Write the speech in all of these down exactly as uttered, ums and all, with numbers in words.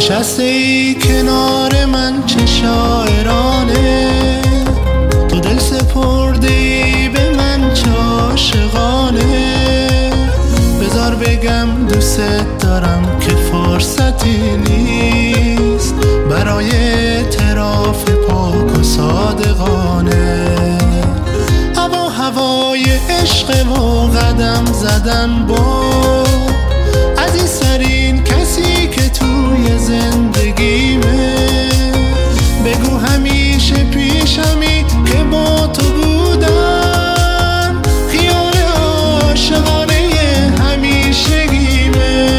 نشسته ای کنار من چه شاعرانه، تو دل سپرده ای به من چه عاشقانه. بذار بگم دوست دارم که فرصتی نیست برای اعتراف پاک و صادقانه. هوا هوای عشق و قدم زدن با عزیزترین کسی که توی زندگیمه. بگو همیشه پیشمی که با تو بودم، خیال عاشقانه همیشگیمه.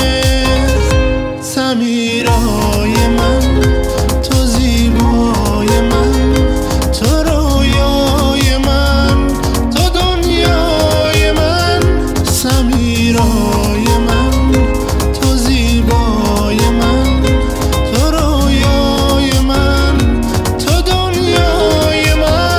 سمیرای من، تو زیبای من، تو رویای من، تو دنیای من. سمیرای من، تو زیبای من، تو رویای من، تو دنیای من.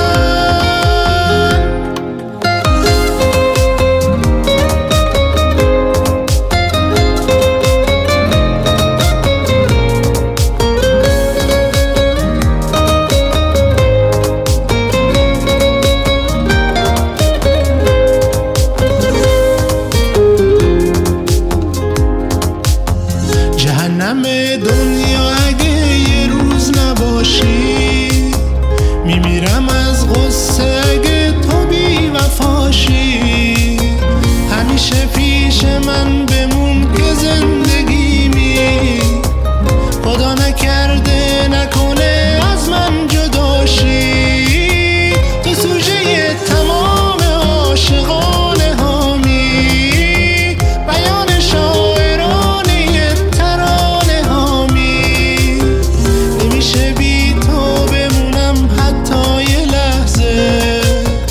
جهنم دنیا اگه یه روز نباشی، میمیرم از غصه اگه تو بی وفاشی. همیشه پیش من بمون که زندگیمی، خدا نکرده نکنه از من جداشی. تو سوژه تمام عاشقانه هامی، بیان شاعرانه ترانه هامی. نمیشه بی تو بمونم حتی یه لحظه،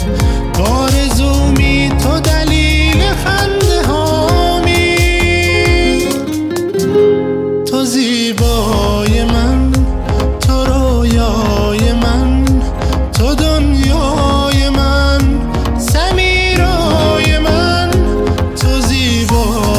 آرزومی تو دلیل خنده هامی. تو زیبای من، تو رویای من، تو دنیای من. سمیرای من، تو زیبای